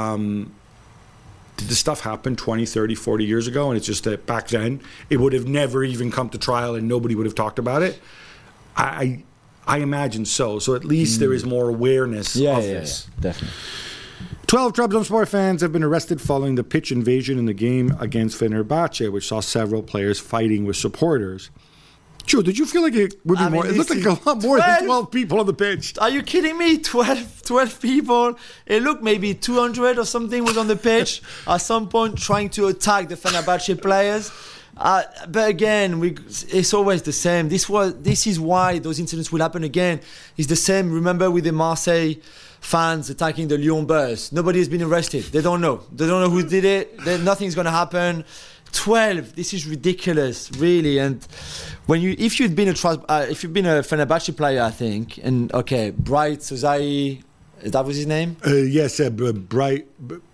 Did this stuff happen 20, 30, 40 years ago? And it's just that back then it would have never even come to trial and nobody would have talked about it. I imagine so. So at least there is more awareness of this. Yeah, definitely. 12 Trabzonspor fans have been arrested following the pitch invasion in the game against Fenerbahce, which saw several players fighting with supporters. Joe, did you feel like it would be more? It looked like a lot more than 12 people on the pitch. Are you kidding me? 12 people. It looked maybe 200 or something was on the pitch at some point trying to attack the Fenerbahce players. But again, it's always the same. This is why those incidents will happen again. It's the same. Remember with the Marseille fans attacking the Lyon bus. Nobody has been arrested. They don't know. They don't know who did it. Nothing's going to happen. 12. This is ridiculous, really. And if you've been a Fenerbahce player, I think, and okay, Bright Sozai, that was his name. Yes, Bright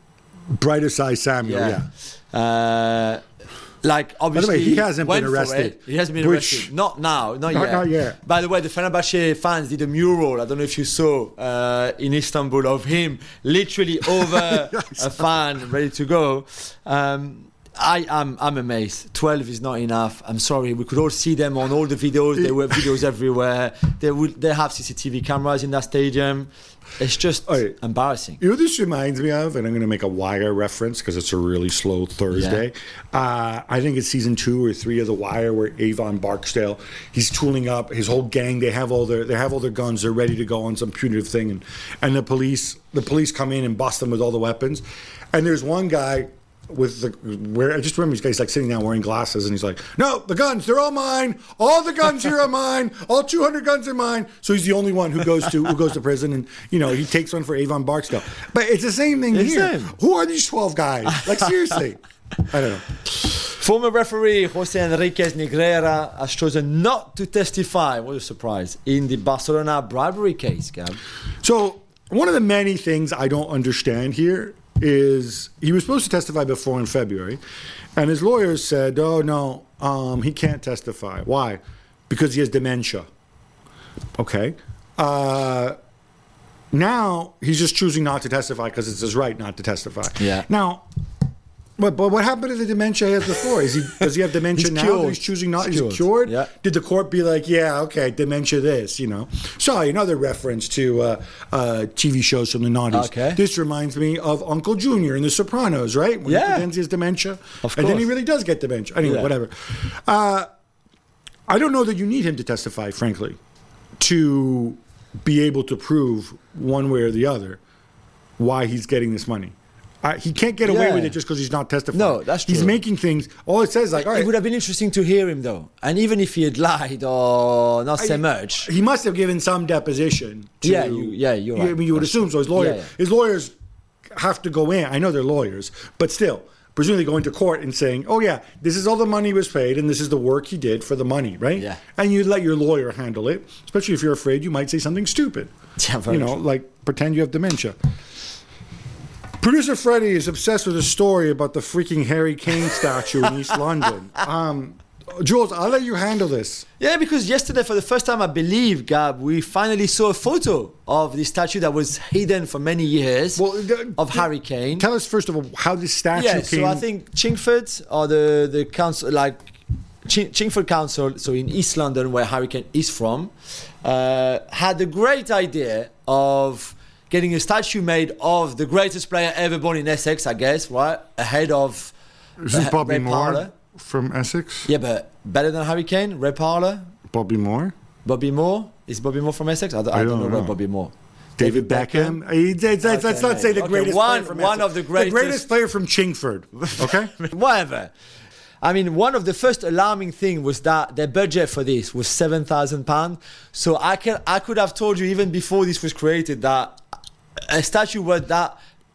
Osai Samuel. Yeah. Like, obviously, by the way, he hasn't been arrested. He hasn't been arrested. Not now. Not yet. Not yet. By the way, the Fenerbahce fans did a mural. I don't know if you saw in Istanbul of him literally over a fan ready to go. I'm amazed. 12 is not enough. I'm sorry. We could all see them on all the videos. There were videos everywhere. They have CCTV cameras in that stadium. It's just embarrassing. You know what this reminds me of? And I'm going to make a Wire reference because it's a really slow Thursday. Yeah. I think it's season 2 or 3 of The Wire where Avon Barksdale, he's tooling up his whole gang. They have all their guns. They're ready to go on some punitive thing. And the police come in and bust them with all the weapons. And there's one guy I just remember this guy's like sitting down wearing glasses and he's like, no, the guns, they're all mine. All the guns here are mine. All 200 guns are mine. So he's the only one who goes to prison, and he takes one for Avon Barksdale. But it's the same thing here. Who are these 12 guys? Like, seriously. I don't know. Former referee Jose Enriquez Negreira has chosen not to testify, what a surprise, in the Barcelona bribery case, Gab. So one of the many things I don't understand here is he was supposed to testify before in February, and his lawyers said, oh, no, he can't testify. Why? Because he has dementia. Okay. Now he's just choosing not to testify because it's his right not to testify. Yeah. Now, but what happened to the dementia he had before? Does he have dementia now? That he's choosing not. Is he cured? Yeah. Did the court be like, yeah, okay, dementia this, Sorry, another reference to TV shows from the 90s. Okay. This reminds me of Uncle Junior in The Sopranos, right? When he pretends he has dementia. Of course. And then he really does get dementia. Anyway, whatever. I don't know that you need him to testify, frankly, to be able to prove one way or the other why he's getting this money. He can't get away with it just because he's not testifying. No, that's true. He's making things. All it says, like, all right. It would have been interesting to hear him, though. And even if he had lied or not say much, he must have given some deposition. You're right. I mean, you would assume so. His lawyers have to go in. I know they're lawyers, but still, presumably going to court and saying, "Oh yeah, this is all the money was paid, and this is the work he did for the money," right? Yeah. And you let your lawyer handle it, especially if you're afraid you might say something stupid. Yeah, very true. Like pretend you have dementia. Producer Freddie is obsessed with a story about the freaking Harry Kane statue in East London. Jules, I'll let you handle this. Yeah, because yesterday, for the first time, I believe, Gab, we finally saw a photo of the statue that was hidden for many years of Harry Kane. Tell us, first of all, how this statue came. So I think Chingford, or the council, like Chingford Council, so in East London, where Harry Kane is from, had the great idea of getting a statue made of the greatest player ever born in Essex, I guess, right? Ahead of Isn't Bobby Ray Moore Parler. From Essex? Yeah, but better than Harry Kane? Ray Parler? Bobby Moore? Bobby Moore? Is Bobby Moore from Essex? I don't know about Bobby Moore. David Beckham? Let's not say the greatest player from Essex. One of the greatest. The greatest player from Chingford, okay? Whatever. I mean, one of the first alarming thing was that their budget for this was £7,000. So I could have told you even before this was created that a statue worth that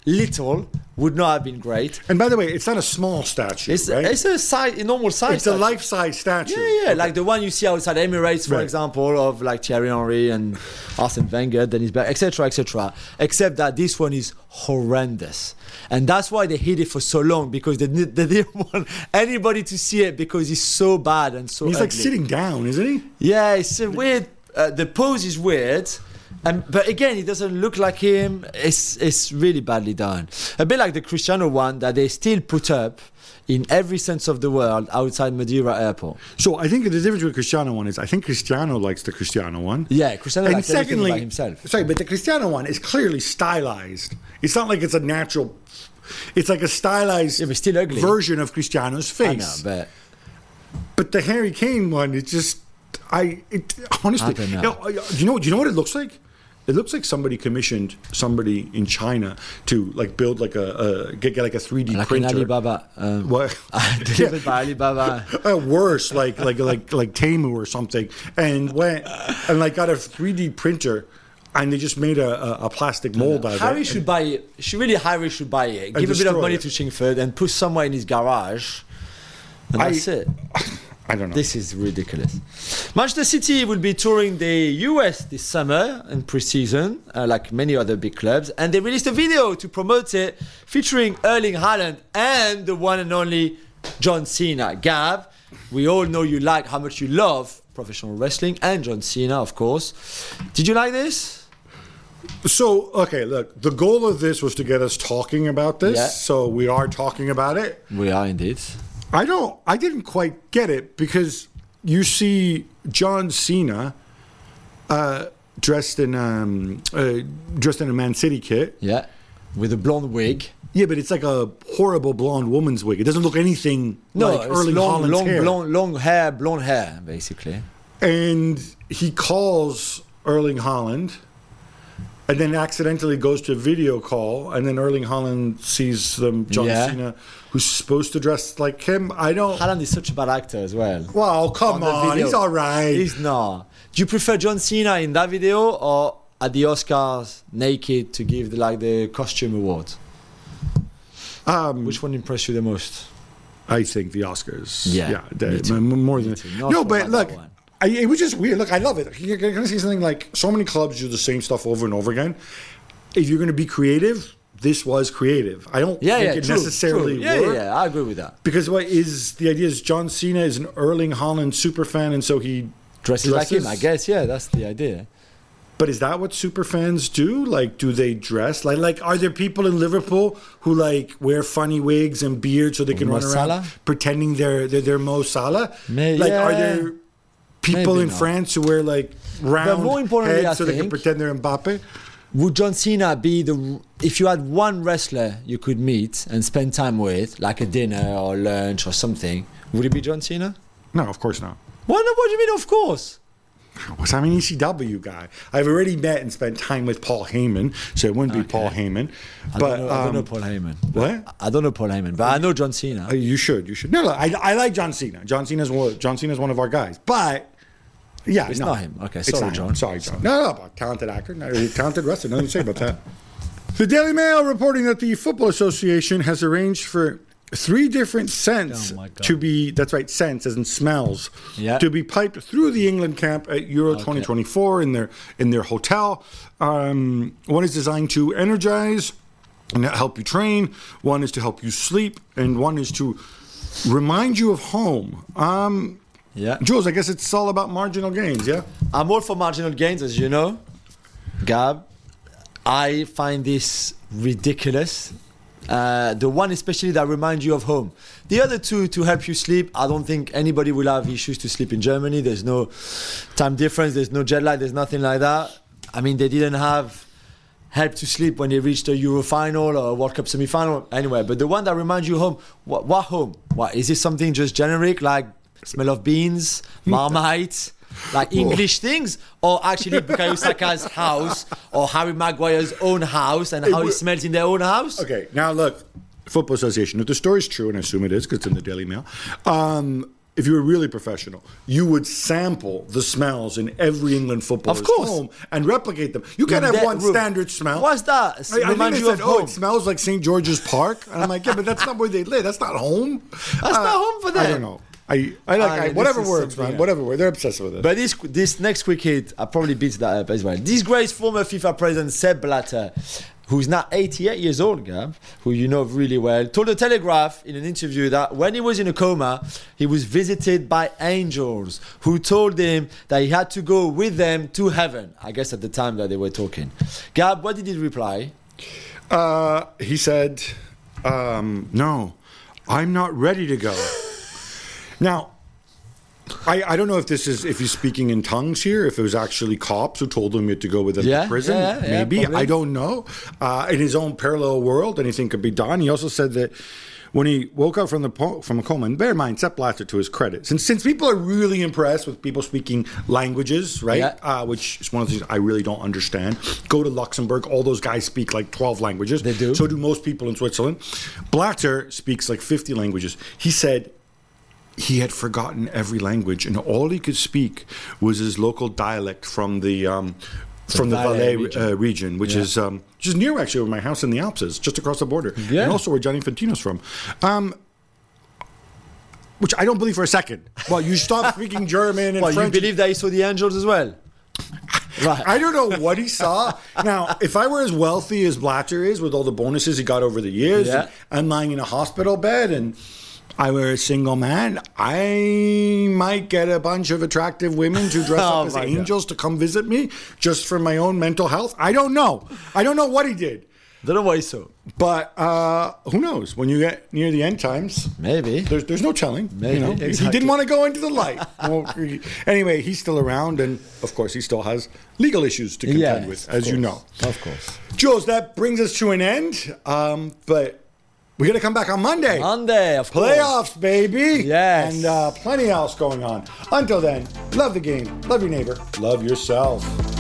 little would not have been great. And by the way, it's not a small statue, right? It's a normal size. It's a life-size statue. Yeah, okay. Like the one you see outside Emirates, for example, of like Thierry Henry and Arsene Wenger, Dennis Bergkamp, etc., etc. Except that this one is horrendous, and that's why they hid it for so long, because they didn't want anybody to see it because it's so bad and so. He's ugly. like sitting down, isn't he? Yeah, it's a weird. The pose is weird. But again, it doesn't look like him. It's really badly done. A bit like the Cristiano one that they still put up in every sense of the word outside Madeira Airport. So I think the difference with Cristiano one is I think Cristiano likes the Cristiano one. Yeah, Cristiano and likes everything about himself. Sorry, but the Cristiano one is clearly stylized. It's not like it's a natural. It's like a stylized but still ugly version of Cristiano's face. I know, but the Harry Kane one, it just honestly, I don't know. Do you know what it looks like? It looks like somebody commissioned somebody in China to like build like get like a 3D like printer. An Alibaba. What? Delivered by Alibaba. Worse, like Temu or something, and went and like got a 3D printer, and they just made a plastic mold out of it. Harry should buy it. Harry should buy it. Give a bit of money to Chingford and put somewhere in his garage, and that's it. I don't know. This is ridiculous. Manchester City will be touring the US this summer in pre-season, like many other big clubs, and they released a video to promote it, featuring Erling Haaland and the one and only John Cena. Gav, we all know how much you love professional wrestling, and John Cena, of course. Did you like this? So, okay, look, the goal of this was to get us talking about this, so we are talking about it. We are indeed. I didn't quite get it, because you see John Cena dressed in a Man City kit. Yeah, with a blonde wig. Yeah, but it's like a horrible blonde woman's wig. It doesn't look anything like Erling Haaland's hair. Blonde hair, basically. And he calls Erling Haaland, and then accidentally goes to a video call, and then Erling Haaland sees John Cena, who's supposed to dress like him. Haaland is such a bad actor as well. Well, come on, he's all right. He's not. Do you prefer John Cena in that video or at the Oscars naked to give the costume award? Which one impressed you the most? I think the Oscars. Yeah, more than no, but look. It was just weird. Look, I love it. You're going to see something like so many clubs do the same stuff over and over again. If you're going to be creative, this was creative. I don't think it necessarily worked. Yeah, I agree with that. Because the idea is John Cena is an Erling Haaland super fan, and so he dresses like him, I guess. Yeah, that's the idea. But is that what super fans do? Like, do they dress? Like are there people in Liverpool who wear funny wigs and beards so they can run around pretending they're Mo Salah? Are there people in France who wear round heads so they can pretend they're Mbappe? Would John Cena be if you had one wrestler you could meet and spend time with, like a dinner or lunch or something, would it be John Cena? No, of course not. Why not? What do you mean, of course? I'm an ECW guy. I've already met and spent time with Paul Heyman, so it wouldn't be Paul Heyman. But I don't know Paul Heyman. What? I don't know Paul Heyman, but I know John Cena. You should. No, I like John Cena. John Cena's one of our guys. But yeah, it's not him. Okay, sorry, John. Sorry, John. No, talented actor, talented wrestler. Nothing to say about that. The Daily Mail reporting that the Football Association has arranged for 3 different scents to be, that's right, scents as in smells, to be piped through the England camp at Euro 2024 in their hotel. One is designed to energize and help you train. One is to help you sleep, and one is to remind you of home. Jules, I guess it's all about marginal gains, yeah? I'm all for marginal gains, as you know. Gab, I find this ridiculous. The one especially that reminds you of home. The other two to help you sleep, I don't think anybody will have issues to sleep in Germany. There's no time difference, there's no jet lag, there's nothing like that. I mean, they didn't have help to sleep when they reached a Euro final or a World Cup semi-final anyway. But the one that reminds you home, what home? What, is it something just generic like smell of beans, Marmite, like English things, or actually Bukayo Saka's house or Harry Maguire's own house and how it smells in their own house? Okay, now look, Football Association, if the story's true, and I assume it is because it's in the Daily Mail, if you were really professional, you would sample the smells in every England footballer's home and replicate them. You can't have one standard smell. What's that? I think they said, it smells like St. George's Park. And I'm like, yeah, but that's not where they live. That's not home. That's not home for them. I don't know. I like whatever works, man. Whatever works. They're obsessed with it. But this next quick hit, I probably beats that up as well. Disgraced former FIFA president Sepp Blatter, who's now 88 years old, Gab, who you know really well, told The Telegraph in an interview that when he was in a coma, he was visited by angels who told him that he had to go with them to heaven. I guess at the time that they were talking. Gab, what did he reply? He said, no, I'm not ready to go. Now, I don't know if he's speaking in tongues here, if it was actually cops who told him he had to go with them to prison. Maybe. Probably. I don't know. In his own parallel world, anything could be done. He also said that when he woke up from a coma, and bear in mind, Sepp Blatter, to his credit, since people are really impressed with people speaking languages, right? Which is one of the things I really don't understand. Go to Luxembourg, all those guys speak like 12 languages. They do. So do most people in Switzerland. Blatter speaks like 50 languages. He said he had forgotten every language, and all he could speak was his local dialect from the Valais region, which is just near actually where my house in the Alps is, just across the border, and also where Gianni Infantino's from. Which I don't believe for a second. Well, you stop speaking German and French. You believe that he saw the angels as well? Right. I don't know what he saw. Now, if I were as wealthy as Blatter is, with all the bonuses he got over the years, and I'm lying in a hospital bed and I were a single man, I might get a bunch of attractive women to dress up as angels to come visit me just for my own mental health. I don't know. I don't know what he did. Don't know why so. But who knows? When you get near the end times, maybe there's no telling. Maybe exactly. He didn't want to go into the light. Well, anyway, he's still around, and of course, he still has legal issues to contend with, as you know. Of course, Jules, that brings us to an end. But we got to come back on Monday. Monday, of course. Playoffs, baby. Yes. And plenty else going on. Until then, love the game, love your neighbor, love yourself.